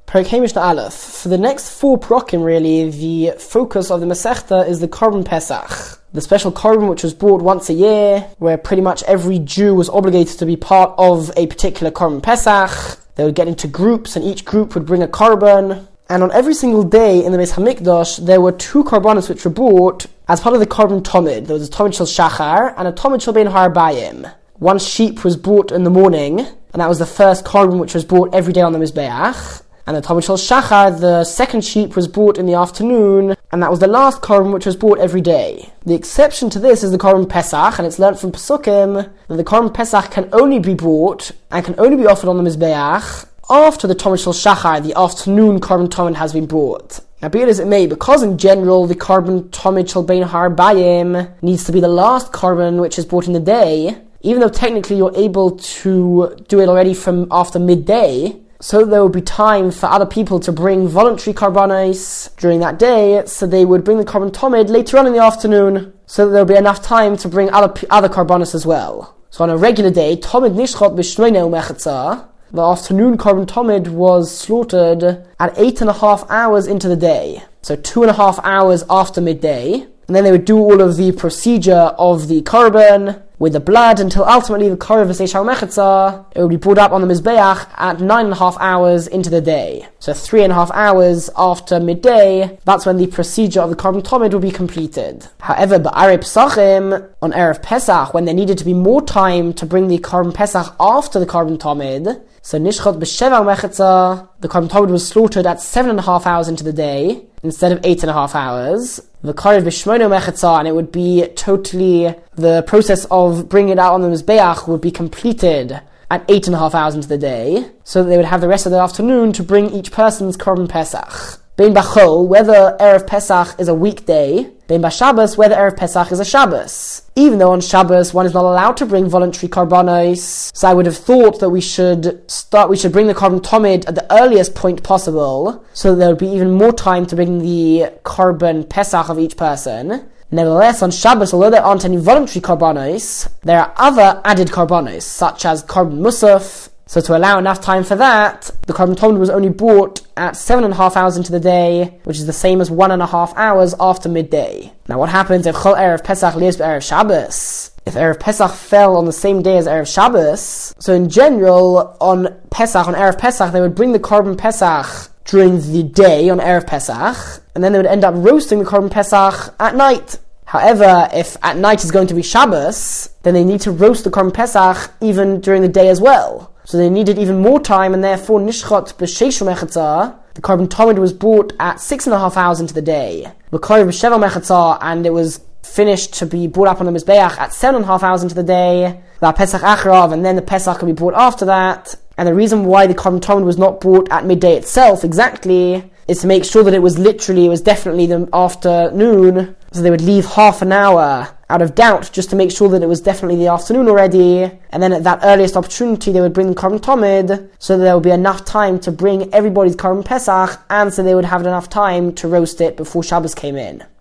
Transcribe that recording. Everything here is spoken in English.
Perek Hey Mishnah Aleph. For the next 4 prokim, really, the focus of the Masechta is the Korban Pesach. The special Korban which was brought once a year, where pretty much every Jew was obligated to be part of a particular Korban Pesach. They would get into groups, and each group would bring a Korban. And on every single day in the Beis HaMikdash, there were 2 Korbanos which were brought as part of the Korban Tomid. There was a Tomid Shel Shachar and a Tomid Shel Ben Harbayim. One sheep was brought in the morning, and that was the first Korban which was brought every day on the Mizbeach. And the Tomid Shel Shachar, the second sheep, was brought in the afternoon, and that was the last Korban which was brought every day. The exception to this is the Korban Pesach, and it's learnt from Pesukim that the Korban Pesach can only be brought and can only be offered on the Mizbeach after the Tomid Shel Shachar, the afternoon Korban Tomid, has been brought. Now, be it as it may, because in general the Korban Tomid Shel Ben Harbayim needs to be the last Korban which is brought in the day, even though technically you're able to do it already from after midday, so there would be time for other people to bring voluntary karbanos during that day, so they would bring the Korban Tomid later on in the afternoon, so that there would be enough time to bring other karbanos as well. So on a regular day, Tomid Nishchot b'shnoineh u'mechetza, the afternoon Korban Tomid was slaughtered at 8.5 hours into the day, so 2.5 hours after midday, and then they would do all of the procedure of the Korban with the blood until ultimately the Korban V'seish HaMechetza, it would be brought up on the Mizbeach at 9.5 hours into the day. So 3.5 hours after midday, that's when the procedure of the Korban Tomid would be completed. However, B'arei Pesachim, on Erev Pesach, when there needed to be more time to bring the Korban Pesach after the Korban Tomid, so Nishchot b'sheva u'mechetza, the Korban Tomid was slaughtered at 7.5 hours into the day, instead of 8.5 hours. The Karev b'shmoineh u'mechetza, and it would be totally, the process of bringing it out on the Mizbeach would be completed at 8.5 hours into the day, so that they would have the rest of the afternoon to bring each person's Korban Pesach. Bein Bachol, whether Erev Pesach is a weekday, Bein Bashabbos, whether Erev Pesach is a Shabbos. Even though on Shabbos one is not allowed to bring voluntary karbanos, so I would have thought that we should bring the Korban Tomid at the earliest point possible, so that there would be even more time to bring the Korban Pesach of each person. Nevertheless, on Shabbos, although there aren't any voluntary karbanos, there are other added karbanos, such as Korban Musaf. So to allow enough time for that, the Korban Tomid was only brought at 7.5 hours into the day, which is the same as 1.5 hours after midday. Now what happens if Chol Erev Pesach lives Erev Shabbos? If Erev Pesach fell on the same day as Erev Shabbos, so in general, on Erev Pesach, they would bring the Korban Pesach during the day on Erev Pesach, and then they would end up roasting the Korban Pesach at night. However, if at night is going to be Shabbos, then they need to roast the Korban Pesach even during the day as well. So they needed even more time, and therefore Nishchot b'sheish u'mechetza, the Korban Tomid was brought at 6.5 hours into the day. V'karev b'sheva u'mechetza, and it was finished to be brought up on the Mizbeach at 7.5 hours into the day. The Pesach Acharav, and then the Pesach could be brought after that. And the reason why the Korban Tomid was not brought at midday itself exactly is to make sure that it was definitely the afternoon. So they would leave half an hour out of doubt just to make sure that it was definitely the afternoon already. And then at that earliest opportunity they would bring the Korban Tomid, so that there would be enough time to bring everybody's Korban Pesach, and so they would have enough time to roast it before Shabbos came in.